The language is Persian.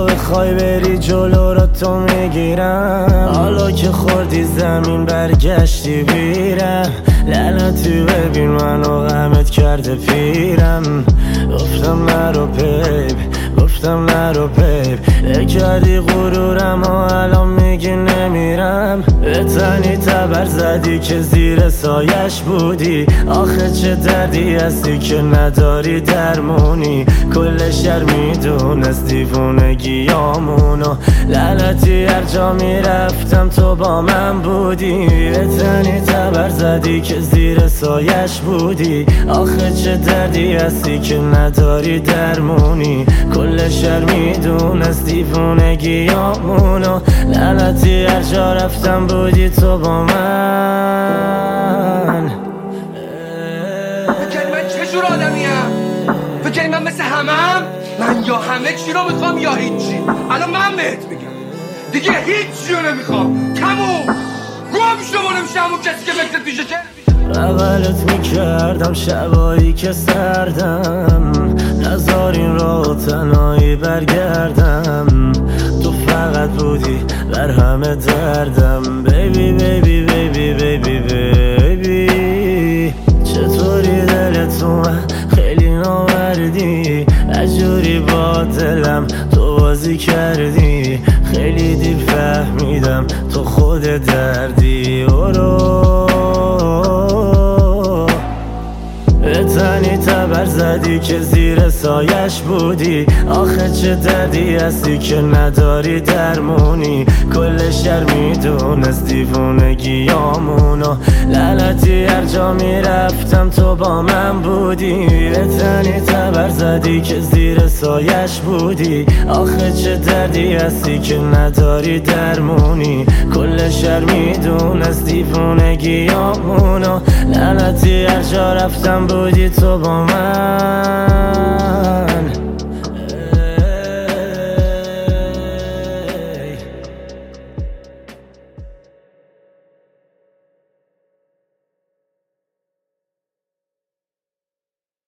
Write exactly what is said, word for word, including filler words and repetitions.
بخوای بری جلو را تو میگیرم. حالا که خوردی زمین برگشتی بیرم. لعنتی ببین منو غمت کرده پیرم. گفتم نرو بیب، گفتم نرو بیب، کردی غرورم و الان میگی نمیرم. به تنی تبر زدی که زیر سایش بودی. آخه چه دردی هستی که نداری درمونی. کل شهر میدونست دیوونگیامونو. لعنتی هر جا میرفتم تو با من بودی. به تنی تبر زدی که زیر سایش بودی. آخه چه دردی هستی که نداری درمونی. کل شهر میدونست دیوونگیامونو. لعنتی هر جا رفتم بودی تو با من. فکر من چه جور آدمیم؟ فکر من مثل همم؟ من یا همه چی رو میخوام یا هیچی. الان من بهت میگم دیگه هیچی رو نمیخوام. تموم گم شو و نمیشه همون کسی که فکرت پیشه چه بغلت میکردم شبایی که سردم. نذار این را تنهایی برگردم. تو فقط بودی بر همه دردم. بیبی بیبی بیبی بیبی بیبی چطوری دلت اومد خیلی نامردی. اجوری با دلم تو بازی کردی. خیلی دیر فهمیدم تو خود دردی. برو به تنی تبر زدی که زیر سایش بودی. آخه چه دردی هستی که نداری درمونی. کل شهر میدونست دیوونگیامونو. لعنتی هر جا میرفتم تو با من بودی. به تنی تبر زدی که زیر سایش بودی. آخه چه دردی هستی که نداری درمونی. کل شهر میدونست دیوونگیامونو. لعنتی هر جا رفتم بودی تو با من.